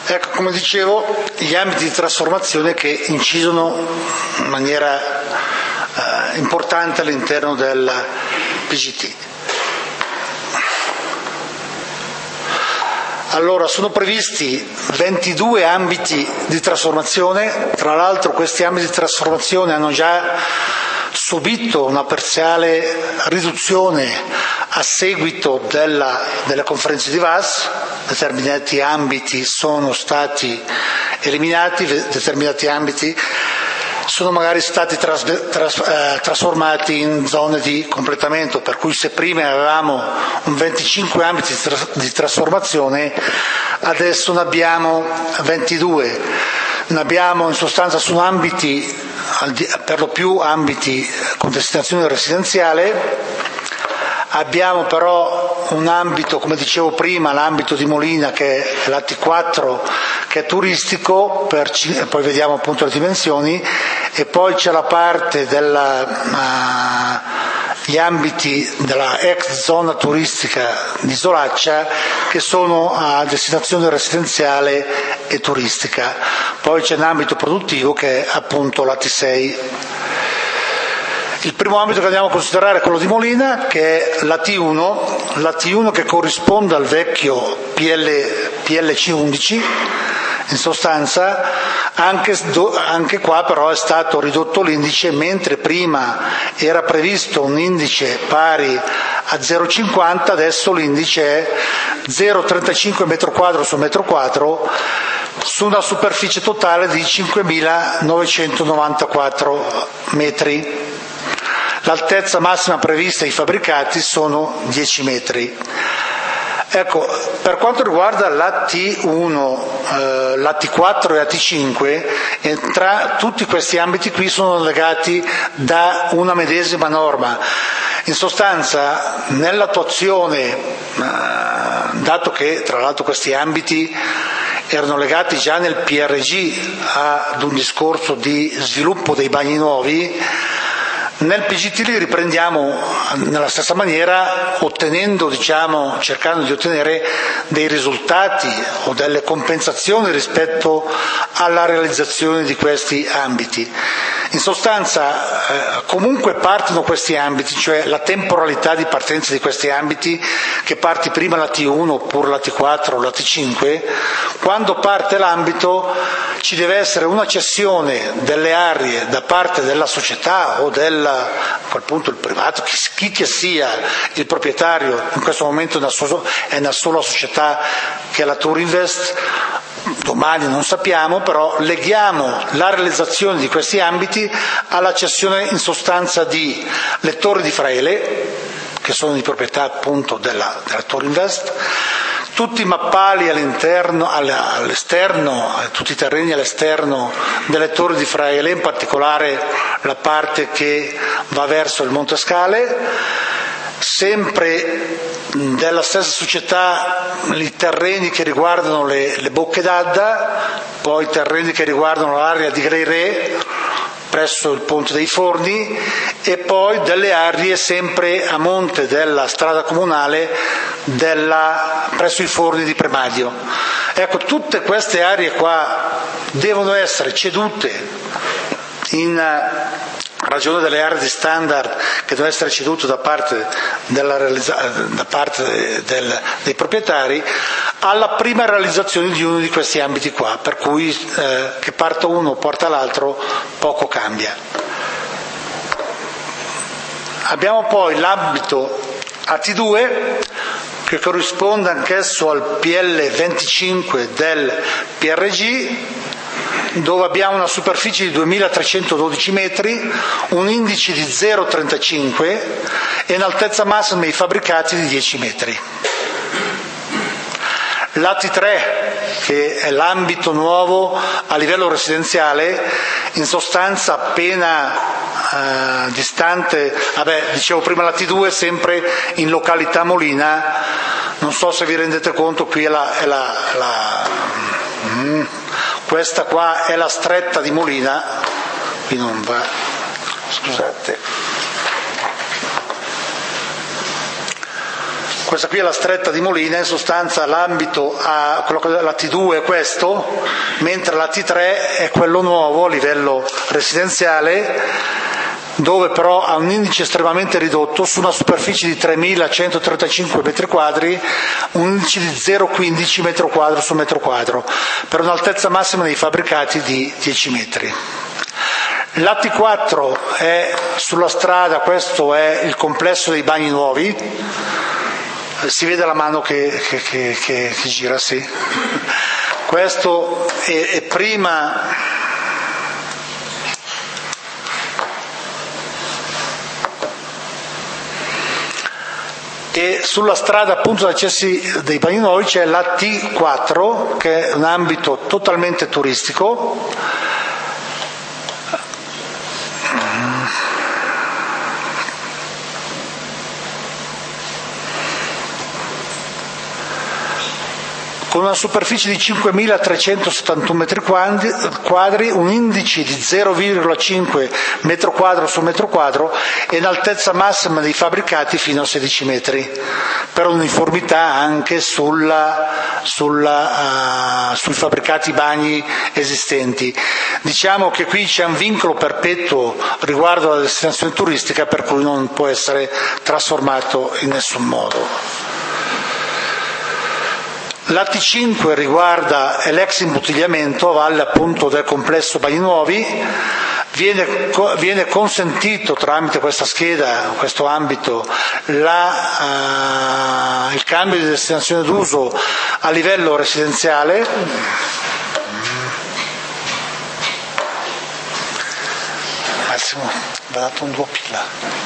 Ecco, come dicevo, gli ambiti di trasformazione che incidono in maniera importante all'interno del PGT. Allora, sono previsti 22 ambiti di trasformazione, tra l'altro questi ambiti di trasformazione hanno già subito una parziale riduzione a seguito delle conferenze di VAS, determinati ambiti sono stati eliminati, determinati ambiti sono magari stati trasformati in zone di completamento, per cui se prima avevamo un 25 ambiti di trasformazione, adesso ne abbiamo 22. Ne abbiamo in sostanza su ambiti, per lo più ambiti con destinazione residenziale. Abbiamo però un ambito, come dicevo prima, l'ambito di Molina che è l'At4, che è turistico, poi vediamo appunto le dimensioni, e poi c'è la parte gli ambiti della ex zona turistica di Isolaccia che sono a destinazione residenziale e turistica. Poi c'è un ambito produttivo che è appunto l'At6. Il primo ambito che andiamo a considerare è quello di Molina, che è l'At1 che corrisponde al vecchio PLC11, in sostanza. Anche qua però è stato ridotto l'indice, mentre prima era previsto un indice pari a 0,50, adesso l'indice è 0,35 metro quadro su metro quadro su una superficie totale di 5.994 metri. L'altezza massima prevista ai fabbricati sono 10 metri. Ecco, per quanto riguarda l'At1, l'At4 e l'At5, tutti questi ambiti qui sono legati da una medesima norma. In sostanza, nell'attuazione, dato che tra l'altro questi ambiti erano legati già nel PRG ad un discorso di sviluppo dei bagni nuovi, nel PGT li riprendiamo nella stessa maniera, cercando di ottenere dei risultati o delle compensazioni rispetto alla realizzazione di questi ambiti. In sostanza, comunque partono questi ambiti, cioè la temporalità di partenza di questi ambiti, che parti prima l'At1 oppure l'At4 o l'At5, quando parte l'ambito ci deve essere una cessione delle aree da parte della società o a quel punto il privato, chi che sia il proprietario. In questo momento è una sola società che è la Turinvest, domani non sappiamo, però leghiamo la realizzazione di questi ambiti alla cessione in sostanza di lettori di Fraele, che sono di proprietà appunto della Turinvest, tutti i mappali all'esterno, tutti i terreni all'esterno delle torri di Fraele, in particolare la parte che va verso il Monte Scale, sempre della stessa società i terreni che riguardano le bocche d'Adda, poi i terreni che riguardano l'area di Greiré presso il Ponte dei Forni, e poi delle aree sempre a monte della strada comunale presso i Forni di Premadio. Ecco, tutte queste aree qua devono essere cedute in ragione delle aree di standard che devono essere cedute da parte dei proprietari alla prima realizzazione di uno di questi ambiti qua, per cui che parta uno o porta l'altro poco cambia. Abbiamo poi l'ambito At2 che corrisponde anch'esso al PL25 del PRG, dove abbiamo una superficie di 2.312 metri, un indice di 0,35 e un'altezza massima dei fabbricati di 10 metri. L'At3, che è l'ambito nuovo a livello residenziale, in sostanza appena distante, dicevo prima l'At2 sempre in località Molina, non so se vi rendete conto, qui questa qua è la stretta di Molina, qui non va, scusate. Questa qui è la stretta di Molina, in sostanza l'ambito la T2 è questo, mentre la T3 è quello nuovo a livello residenziale, dove però ha un indice estremamente ridotto su una superficie di 3.135 metri quadri, un indice di 0,15 metro quadro su metro quadro, per un'altezza massima dei fabbricati di 10 metri. La T4 è sulla strada, questo è il complesso dei bagni nuovi. Si vede la mano che gira, sì. Questo è prima. E sulla strada appunto di accessi dei bagni nuovi c'è la T4, che è un ambito totalmente turistico. Con una superficie di 5.371 metri quadri, un indice di 0,5 metro quadro su metro quadro e un'altezza massima dei fabbricati fino a 16 metri, per uniformità anche sui fabbricati bagni esistenti. Diciamo che qui c'è un vincolo perpetuo riguardo alla destinazione turistica, per cui non può essere trasformato in nessun modo. La T5 riguarda l'ex imbottigliamento a valle appunto del complesso Bagni Nuovi. Viene consentito tramite questa scheda, questo ambito, il cambio di destinazione d'uso a livello residenziale. Massimo, va dato un duopila.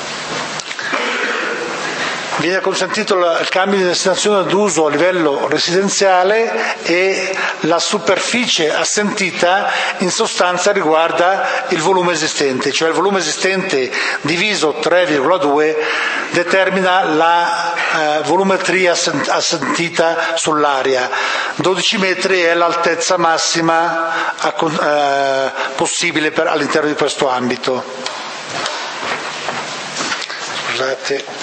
Viene consentito il cambio di destinazione d'uso a livello residenziale e la superficie assentita in sostanza riguarda il volume esistente, cioè il volume esistente diviso 3,2 determina la volumetria assentita sull'area. 12 metri è l'altezza massima possibile all'interno di questo ambito. Scusate.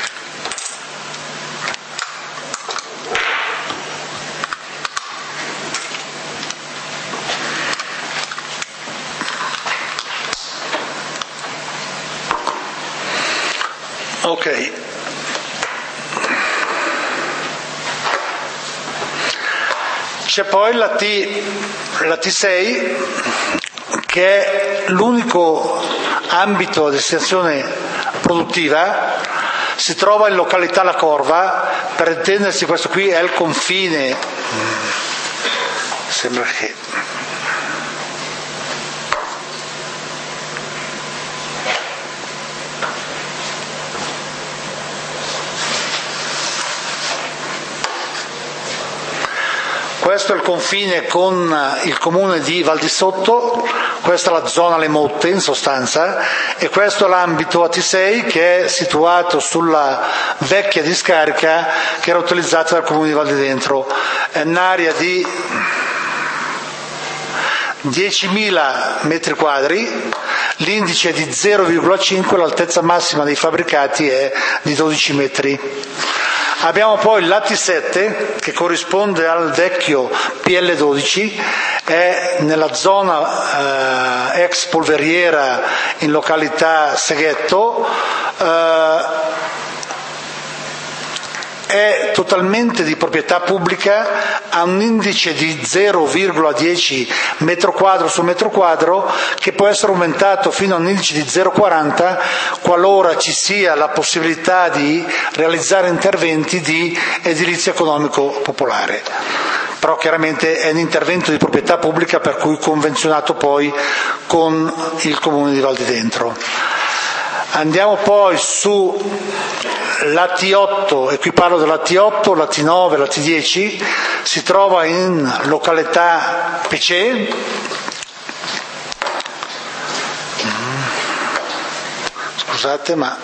Ok. C'è poi la T6, che è l'unico ambito a destinazione produttiva, si trova in località La Corva. Per intendersi, questo qui è il confine, sembra che questo è il confine con il comune di Val di Sotto, questa è la zona Le Motte in sostanza, e questo è l'ambito AT6 che è situato sulla vecchia discarica che era utilizzata dal comune di Val di Dentro. È un'area di 10.000 metri quadri, l'indice è di 0,5, l'altezza massima dei fabbricati è di 12 metri. Abbiamo poi l'AT7 che corrisponde al vecchio PL12, è nella zona ex polveriera in località Seghetto, è totalmente di proprietà pubblica, ha un indice di 0,10 metro quadro su metro quadro che può essere aumentato fino a un indice di 0,40 qualora ci sia la possibilità di realizzare interventi di edilizia economico popolare. Però chiaramente è un intervento di proprietà pubblica, per cui convenzionato poi con il comune di Val di Dentro. Andiamo poi su la T8, e qui parlo della T8, la T9, la T10, si trova in località Pecè. Scusate, ma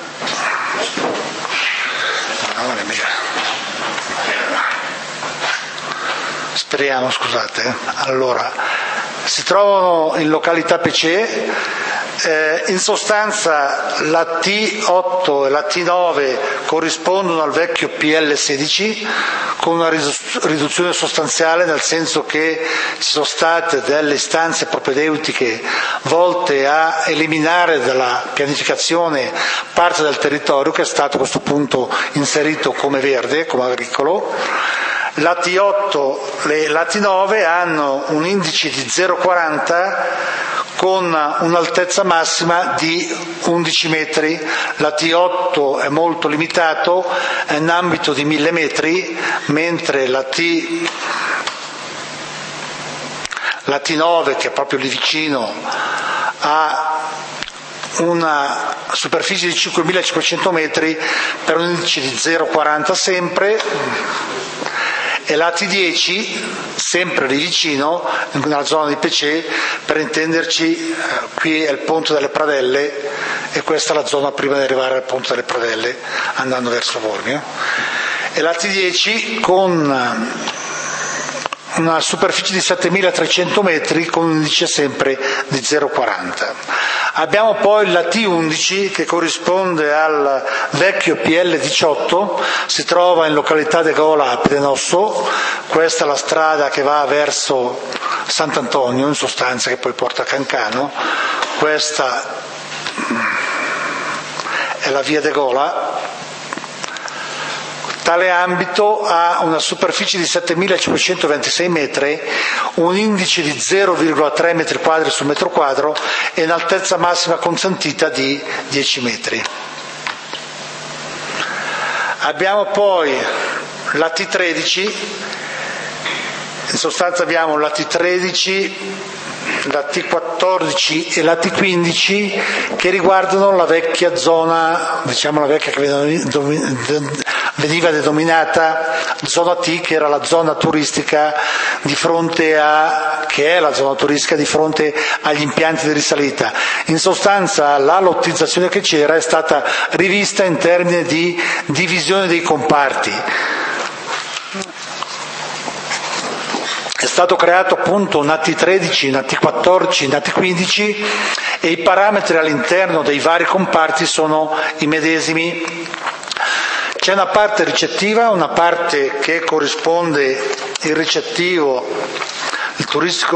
speriamo, scusate. Allora, si trovano in località Pecè, In sostanza la T8 e la T9 corrispondono al vecchio PL16 con una riduzione sostanziale, nel senso che ci sono state delle istanze propedeutiche volte a eliminare dalla pianificazione parte del territorio che è stato a questo punto inserito come verde, come agricolo. La T8 e la T9 hanno un indice di 0,40 con un'altezza massima di 11 metri. La T8 è molto limitato, è in ambito di 1000 metri, mentre la T9, che è proprio lì vicino, ha una superficie di 5500 metri per un indice di 0,40 sempre, e la T10 sempre lì vicino, nella zona di Pecè, per intenderci, qui è il Ponte delle Pradelle e questa è la zona prima di arrivare al Ponte delle Pradelle andando verso Bormio, e la T10 con una superficie di 7300 metri con un indice sempre di 0,40. Abbiamo poi la T11 che corrisponde al vecchio PL18, si trova in località De Gola a Pedenosso. Questa è la strada che va verso Sant'Antonio, in sostanza, che poi porta a Cancano. Questa è la via De Gola. Tale ambito ha una superficie di 7.526 metri, un indice di 0,3 metri quadri su metro quadro e un'altezza massima consentita di 10 metri. Abbiamo poi la T13, in sostanza abbiamo la T13, la T14 e la T15 che riguardano la vecchia zona, diciamo la vecchia che veniva denominata zona T, che era la zona turistica di fronte che è la zona turistica di fronte agli impianti di risalita. In sostanza la lottizzazione che c'era è stata rivista in termini di divisione dei comparti. È stato creato appunto una T13, una T14, una T15 e i parametri all'interno dei vari comparti sono i medesimi. C'è una parte ricettiva, una parte che corrisponde il ricettivo, il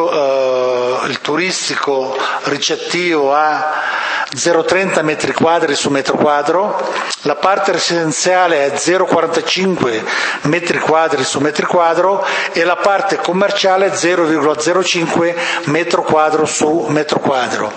turistico ricettivo a 0,30 metri quadri su metro quadro, la parte residenziale è 0,45 metri quadri su metro quadro e la parte commerciale 0,05 metro quadro su metro quadro.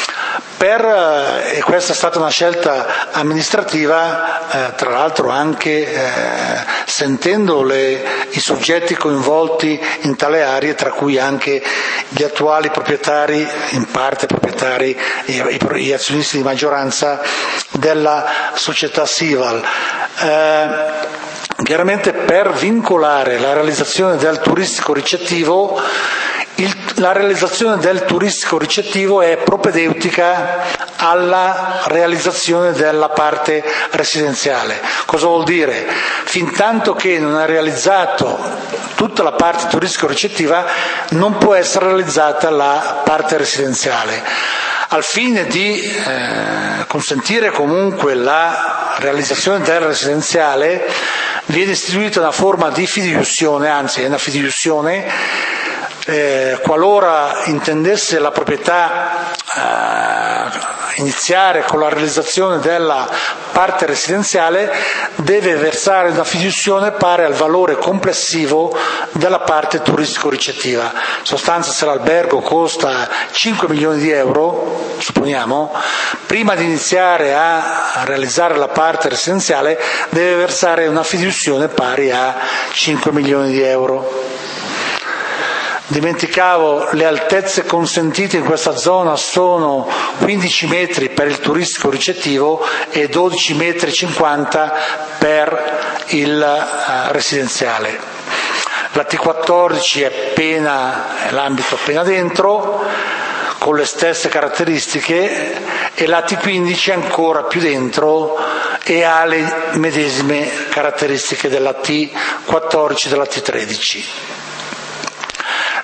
E questa è stata una scelta amministrativa, tra l'altro anche sentendo i soggetti coinvolti in tale aree, tra cui anche gli attuali proprietari, in parte proprietari, gli azionisti di maggioranza della società Sival. Chiaramente per vincolare la realizzazione del turistico ricettivo, la realizzazione del turistico ricettivo è propedeutica alla realizzazione della parte residenziale. Cosa vuol dire? Fintanto che non è realizzato tutta la parte turistico ricettiva non può essere realizzata la parte residenziale. Al fine di consentire comunque la realizzazione del residenziale viene istituita una forma di fideiussione, anzi è una fideiussione. Qualora intendesse la proprietà iniziare con la realizzazione della parte residenziale, deve versare una fideiussione pari al valore complessivo della parte turistico-ricettiva. In sostanza, se l'albergo costa 5 milioni di euro, supponiamo, prima di iniziare a realizzare la parte residenziale deve versare una fideiussione pari a 5 milioni di euro. Dimenticavo, le altezze consentite in questa zona sono 15 metri per il turistico ricettivo e 12,50 metri per il residenziale. La T14 è l'ambito appena dentro, con le stesse caratteristiche, e la T15 è ancora più dentro e ha le medesime caratteristiche della T14 e della T13.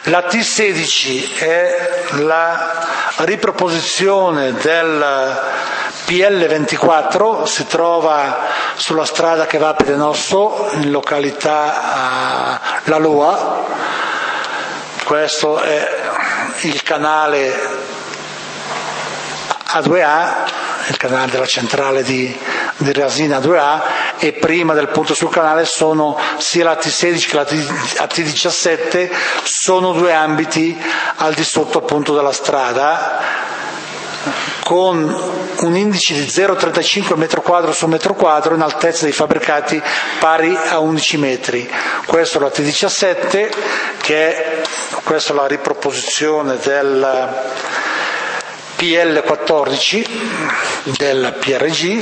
La T16 è la riproposizione del PL24, si trova sulla strada che va a Pedenosso, in località La Lua. Questo è il canale A2A, il canale della centrale di Rasina 2A, e prima del punto sul canale sono sia la T16 che la T17, sono due ambiti al di sotto appunto della strada, con un indice di 0,35 metro quadro su metro quadro in altezza dei fabbricati pari a 11 metri. Questa è la T17, questa è la riproposizione del PL14 del PRG.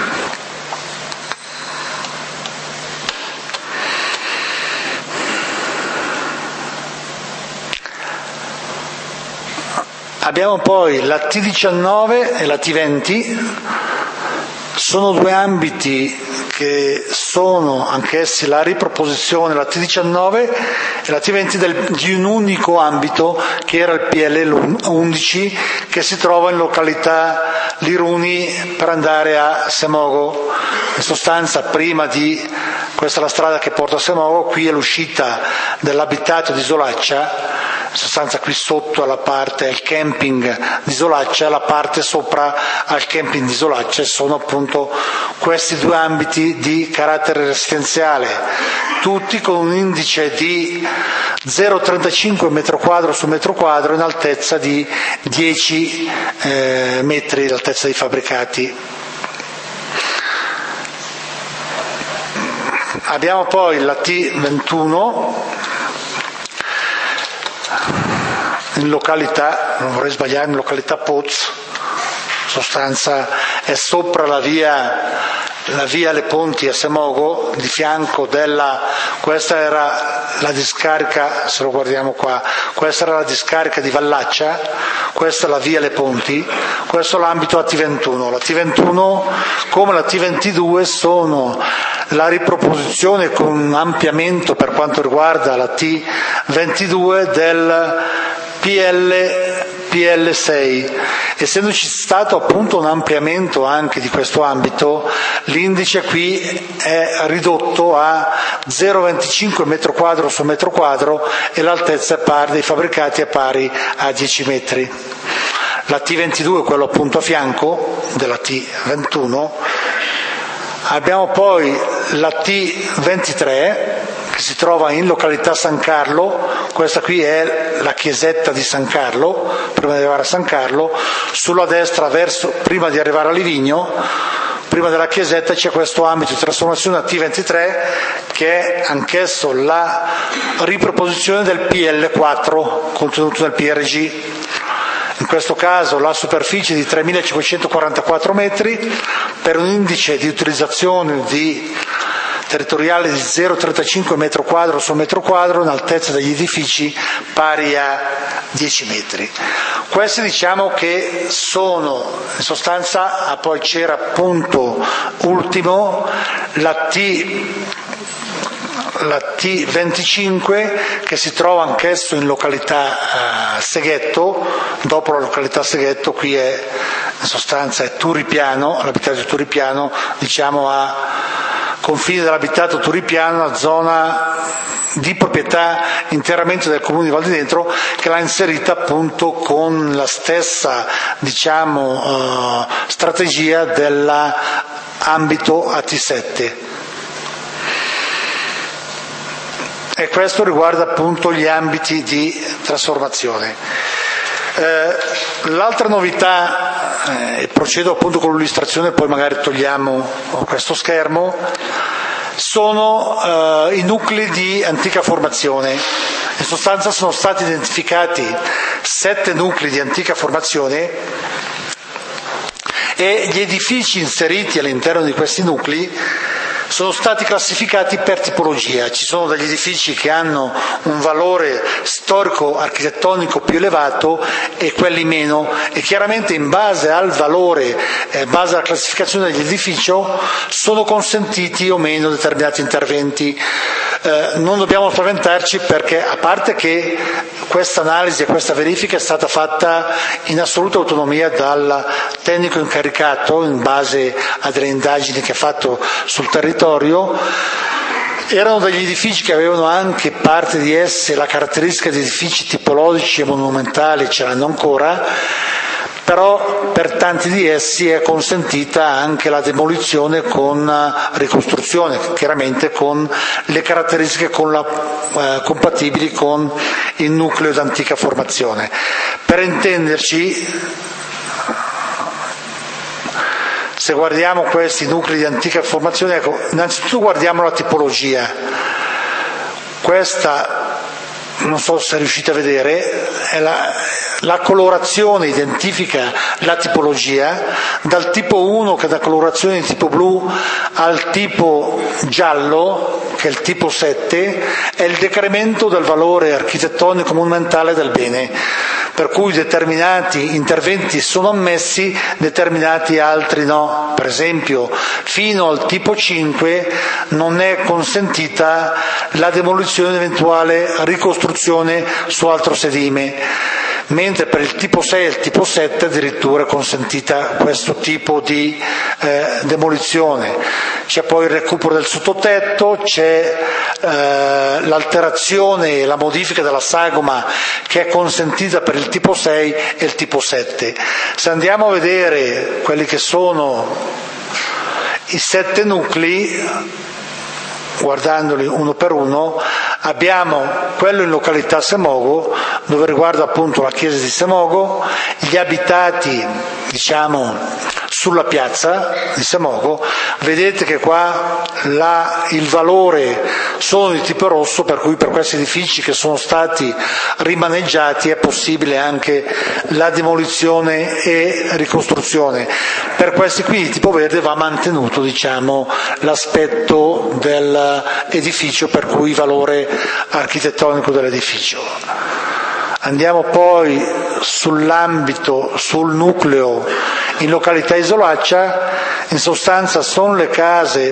Abbiamo poi la T19 e la T20, sono due ambiti che sono anch'essi la riproposizione, la T19 e la T20 di un unico ambito che era il PL11, che si trova in località Liruni per andare a Semogo. In sostanza, questa è la strada che porta a Semogo, qui è l'uscita dell'abitato di Isolaccia. In sostanza qui sotto alla parte al camping di Isolaccia, la parte sopra al camping di Isolaccia, sono appunto questi due ambiti di carattere residenziale, tutti con un indice di 0,35 metro quadro su metro quadro in altezza di 10 metri, l'altezza dei fabbricati. Abbiamo poi la T21 in località, non vorrei sbagliare, in località Poz, in sostanza è sopra la via Le Ponti a Semogo, di fianco questa era la discarica, se lo guardiamo qua, questa era la discarica di Vallaccia, questa è la via Le Ponti, questo è l'ambito AT21. La T21 come la T22 sono la riproposizione con un ampliamento per quanto riguarda la T22 del PL6. Essendoci stato appunto un ampliamento anche di questo ambito, l'indice qui è ridotto a 0,25 metro quadro su metro quadro e l'altezza dei fabbricati è pari a 10 metri. La T22 è quello appunto a fianco della T21. Abbiamo poi la T23 che si trova in località San Carlo, questa qui è la chiesetta di San Carlo, prima di arrivare a San Carlo, sulla destra prima di arrivare a Livigno, prima della chiesetta c'è questo ambito di trasformazione a T23 che è anch'esso la riproposizione del PL4 contenuto nel PRG. In questo caso la superficie di 3.544 metri per un indice di utilizzazione territoriale di 0,35 metro quadro su metro quadro in altezza degli edifici pari a 10 metri. Questi diciamo che sono in sostanza, poi c'era punto ultimo la T25 che si trova anch'esso in località Seghetto, dopo la località Seghetto qui è in sostanza è Turipiano, l'abitato di Turipiano, diciamo a confine dell'abitato Turipiano, una zona di proprietà interamente del comune di Val di Dentro, che l'ha inserita appunto con la stessa strategia dell'ambito AT7. E questo riguarda appunto gli ambiti di trasformazione. L'altra novità, e procedo appunto con l'illustrazione, poi magari togliamo questo schermo, sono i nuclei di antica formazione. In sostanza sono stati identificati 7 nuclei di antica formazione e gli edifici inseriti all'interno di questi nuclei sono stati classificati per tipologia. Ci sono degli edifici che hanno un valore storico architettonico più elevato e quelli meno, e chiaramente in base al valore, in base alla classificazione dell'edificio sono consentiti o meno determinati interventi. non dobbiamo spaventarci, perché a parte che questa analisi e questa verifica è stata fatta in assoluta autonomia dal tecnico incaricato in base a delle indagini che ha fatto sul territorio, erano degli edifici che avevano anche parte di esse la caratteristica di edifici tipologici e monumentali, ce l'hanno ancora, però per tanti di essi è consentita anche la demolizione con ricostruzione, chiaramente con le caratteristiche compatibili con il nucleo d'antica formazione. Per intenderci, se guardiamo questi nuclei di antica formazione, ecco, innanzitutto guardiamo la tipologia. Questa, non so se riuscite a vedere, è la colorazione identifica la tipologia, dal tipo 1 che è la colorazione di tipo blu al tipo giallo, che è il tipo 7, è il decremento del valore architettonico monumentale del bene, per cui determinati interventi sono ammessi, determinati altri no. Per esempio, fino al tipo 5 non è consentita la demolizione di eventuale ricostruzione su altro sedime, mentre per il tipo 6 e il tipo 7 addirittura è consentita questo tipo di demolizione. C'è poi il recupero del sottotetto, c'è l'alterazione e la modifica della sagoma che è consentita per il tipo 6 e il tipo 7. Se andiamo a vedere quelli che sono i 7 nuclei, guardandoli uno per uno, abbiamo quello in località Semogo, dove riguarda appunto la chiesa di Semogo, gli abitati, diciamo, sulla piazza di Semogo. Vedete che qua il valore sono di tipo rosso, per cui per questi edifici che sono stati rimaneggiati è possibile anche la demolizione e ricostruzione. Per questi qui di tipo verde va mantenuto, diciamo, l'aspetto dell'edificio, per cui valore architettonico dell'edificio. Andiamo poi sull'ambito, sul nucleo in località Isolaccia. In sostanza sono le case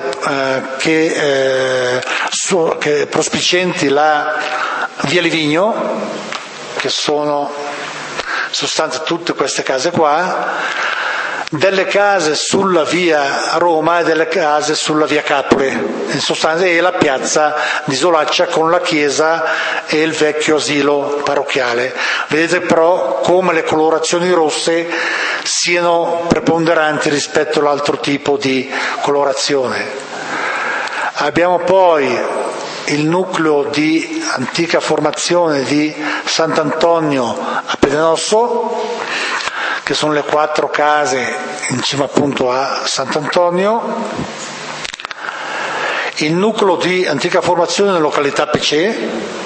che prospicienti la via Livigno, che sono in sostanza tutte queste case qua, delle case sulla via Roma e delle case sulla via Capri, in sostanza, e la piazza di Isolaccia con la chiesa e il vecchio asilo parrocchiale. Vedete però come le colorazioni rosse siano preponderanti rispetto all'altro tipo di colorazione. Abbiamo poi il nucleo di antica formazione di Sant'Antonio a Pedenosso, che sono le 4 case in cima appunto a Sant'Antonio, il nucleo di antica formazione nella località Pecè,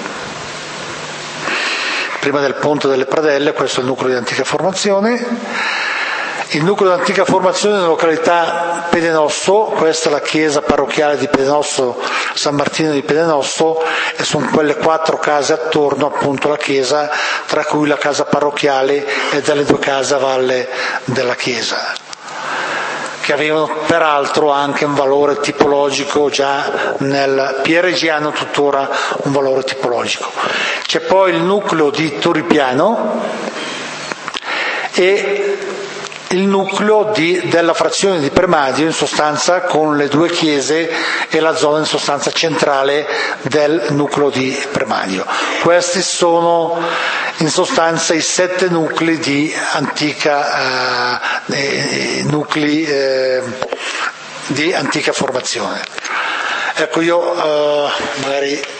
prima del Ponte delle Pradelle, questo è il nucleo di antica formazione. Il nucleo di antica formazione nella località Pedenosso, questa è la chiesa parrocchiale di Pedenosso, San Martino di Pedenosso, e sono quelle 4 case attorno appunto alla chiesa, tra cui la casa parrocchiale e delle 2 case a valle della chiesa, che avevano peraltro anche un valore tipologico già nel Pieregiano, tuttora un valore tipologico. C'è poi il nucleo di Toripiano e il nucleo della frazione di Premadio, in sostanza con le 2 chiese e la zona in sostanza centrale del nucleo di Premadio. Questi sono in sostanza i 7 nuclei di antica di antica formazione. Ecco, io magari